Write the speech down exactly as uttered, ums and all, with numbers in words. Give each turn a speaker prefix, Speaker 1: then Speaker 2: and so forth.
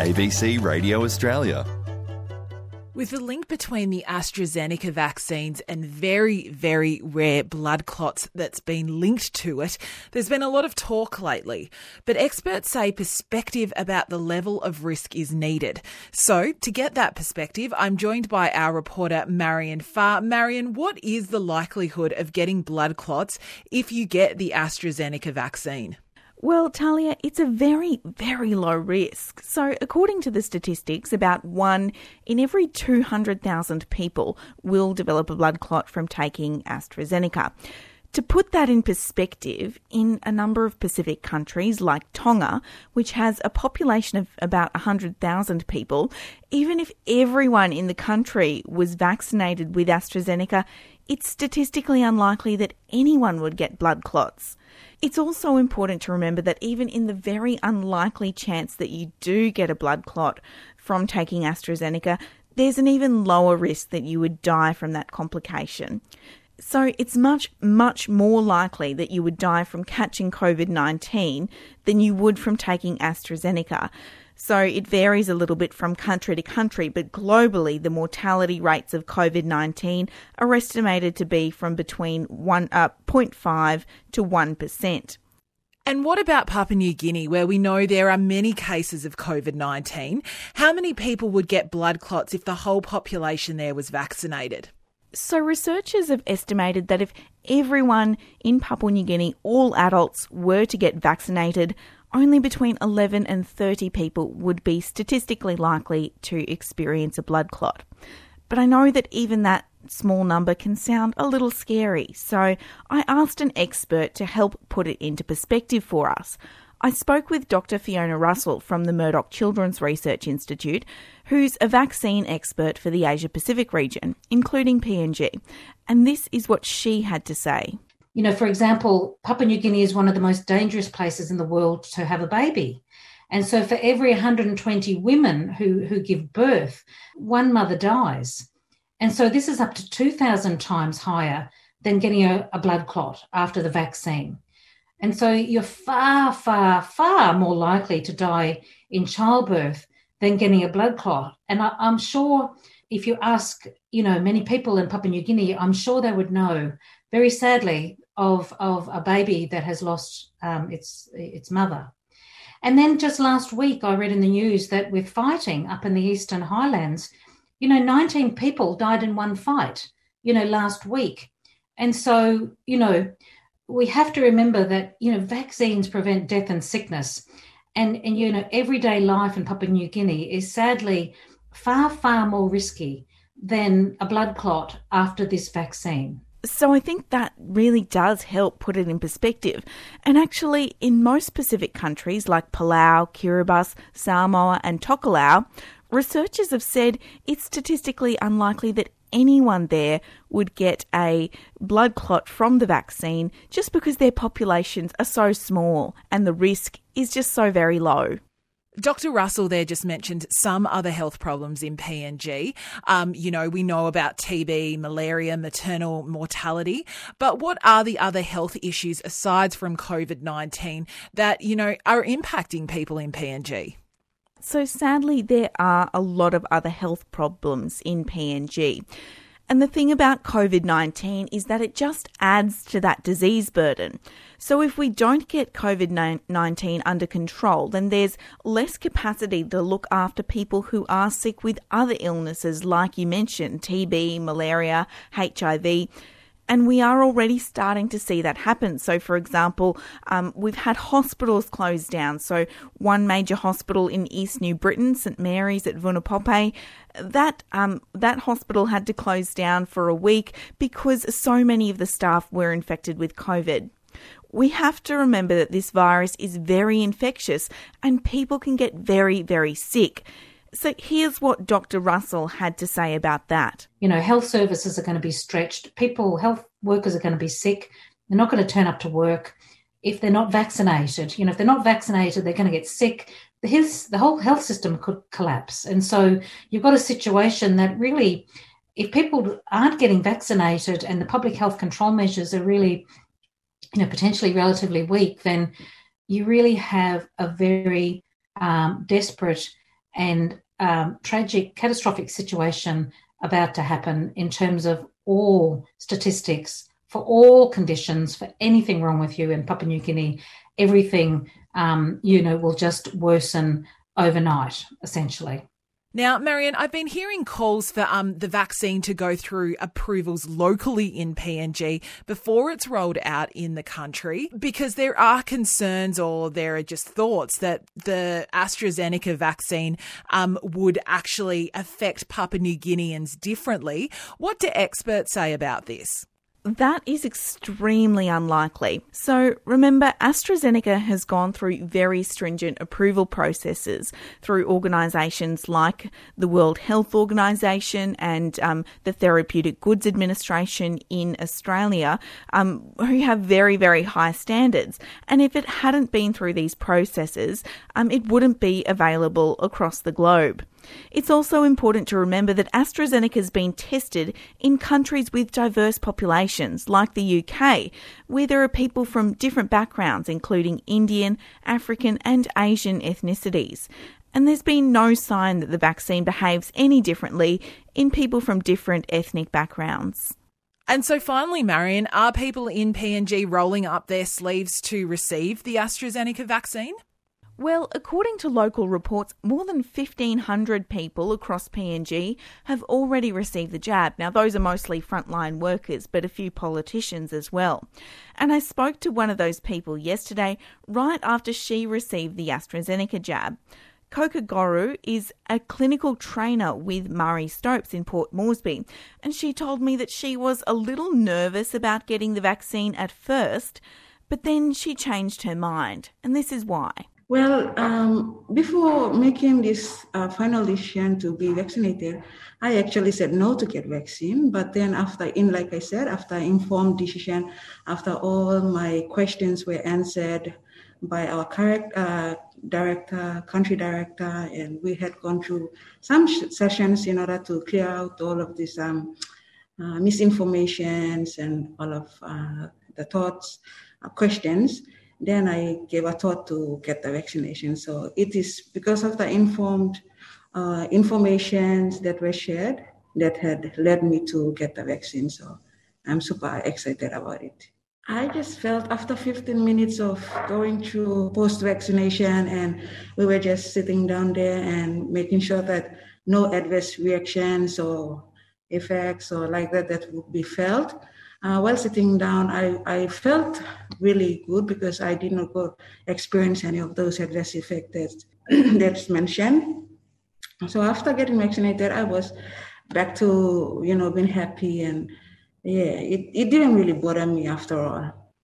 Speaker 1: A B C Radio Australia.
Speaker 2: With the link between the AstraZeneca vaccines and very, very rare blood clots that's been linked to it, there's been a lot of talk lately. But experts say perspective about the level of risk is needed. So, to get that perspective, I'm joined by our reporter Marion Farr. Marion, what is the likelihood of getting blood clots if you get the AstraZeneca vaccine?
Speaker 3: Well, Talia, it's a very, very low risk. So according to the statistics, about one in every two hundred thousand people will develop a blood clot from taking AstraZeneca. To put that in perspective, in a number of Pacific countries like Tonga, which has a population of about one hundred thousand people, even if everyone in the country was vaccinated with AstraZeneca, it's statistically unlikely that anyone would get blood clots. It's also important to remember that even in the very unlikely chance that you do get a blood clot from taking AstraZeneca, there's an even lower risk that you would die from that complication. So it's much, much more likely that you would die from catching covid nineteen than you would from taking AstraZeneca. So it varies a little bit from country to country, but globally the mortality rates of covid nineteen are estimated to be from between one, uh, zero point five to one percent.
Speaker 2: And what about Papua New Guinea, where we know there are many cases of covid nineteen? How many people would get blood clots if the whole population there was vaccinated?
Speaker 3: So researchers have estimated that if everyone in Papua New Guinea, all adults, were to get vaccinated, only between eleven and thirty people would be statistically likely to experience a blood clot. But I know that even that small number can sound a little scary, so I asked an expert to help put it into perspective for us. I spoke with Doctor Fiona Russell from the Murdoch Children's Research Institute, who's a vaccine expert for the Asia-Pacific region, including P N G. And this is what she had to say.
Speaker 4: You know, for example, Papua New Guinea is one of the most dangerous places in the world to have a baby. And so for every one hundred twenty women who, who give birth, one mother dies. And so this is up to two thousand times higher than getting a, a blood clot after the vaccine. And so you're far, far, far more likely to die in childbirth than getting a blood clot. And I, I'm sure if you ask, you know, many people in Papua New Guinea, I'm sure they would know, very sadly, of, of a baby that has lost um, its its mother. And then just last week, I read in the news that with fighting up in the Eastern Highlands, you know, nineteen people died in one fight, you know, last week. And so, you know, we have to remember that, you know, vaccines prevent death and sickness. And, and, you know, everyday life in Papua New Guinea is sadly far, far more risky than a blood clot after this vaccine.
Speaker 3: So I think that really does help put it in perspective. And actually, in most Pacific countries like Palau, Kiribati, Samoa and Tokelau, researchers have said it's statistically unlikely that anyone there would get a blood clot from the vaccine just because their populations are so small and the risk is just so very low.
Speaker 2: Doctor Russell there just mentioned some other health problems in P N G. Um, you know, we know about T B, malaria, maternal mortality. But what are the other health issues aside from covid nineteen that, you know, are impacting people in P N G?
Speaker 3: So sadly, there are a lot of other health problems in P N G. And the thing about covid nineteen is that it just adds to that disease burden. So if we don't get covid nineteen under control, then there's less capacity to look after people who are sick with other illnesses, like you mentioned, T B, malaria, H I V. And we are already starting to see that happen. So, for example, um, we've had hospitals closed down. So one major hospital in East New Britain, St Mary's at Vunapope, that um, that hospital had to close down for a week because so many of the staff were infected with COVID. We have to remember that this virus is very infectious and people can get very, very sick. So here's what Doctor Russell had to say about that.
Speaker 4: You know, health services are going to be stretched. People, health workers are going to be sick. They're not going to turn up to work if they're not vaccinated. You know, if they're not vaccinated, they're going to get sick. His, the whole health system could collapse. And so you've got a situation that really, if people aren't getting vaccinated and the public health control measures are really, you know, potentially relatively weak, then you really have a very um, desperate and um, tragic, catastrophic situation about to happen in terms of all statistics for all conditions, for anything wrong with you in Papua New Guinea, everything, um, you know, will just worsen overnight, essentially.
Speaker 2: Now, Marion, I've been hearing calls for um, the vaccine to go through approvals locally in P N G before it's rolled out in the country, because there are concerns, or there are just thoughts that the AstraZeneca vaccine um, would actually affect Papua New Guineans differently. What do experts say about this?
Speaker 3: That is extremely unlikely. So remember, AstraZeneca has gone through very stringent approval processes through organisations like the World Health Organisation and um, the Therapeutic Goods Administration in Australia, um, who have very, very high standards. And if it hadn't been through these processes, um, it wouldn't be available across the globe. It's also important to remember that AstraZeneca has been tested in countries with diverse populations, like the U K, where there are people from different backgrounds, including Indian, African and Asian ethnicities. And there's been no sign that the vaccine behaves any differently in people from different ethnic backgrounds.
Speaker 2: And so finally, Marion, are people in P N G rolling up their sleeves to receive the AstraZeneca vaccine?
Speaker 3: Well, according to local reports, more than fifteen hundred people across P N G have already received the jab. Now, those are mostly frontline workers, but a few politicians as well. And I spoke to one of those people yesterday, right after she received the AstraZeneca jab. Coca Goru is a clinical trainer with Murray Stopes in Port Moresby, and she told me that she was a little nervous about getting the vaccine at first, but then she changed her mind, and this is why.
Speaker 5: Well, um, before making this uh, final decision to be vaccinated, I actually said no to get vaccine. But then after, in like I said, after informed decision, after all my questions were answered by our correct uh, director, country director, and we had gone through some sh- sessions in order to clear out all of these um, uh, misinformations and all of uh, the thoughts, uh, questions. Then I gave a thought to get the vaccination. So it is because of the informed uh, informations that were shared that had led me to get the vaccine. So I'm super excited about it. I just felt after fifteen minutes of going through post-vaccination, and we were just sitting down there and making sure that no adverse reactions or effects or like that that would be felt. Uh, while sitting down, I, I felt really good because I did not go experience any of those adverse effects that, that's mentioned. So after getting vaccinated, I was back to, you know, being happy, and yeah, it, it didn't really bother me after all.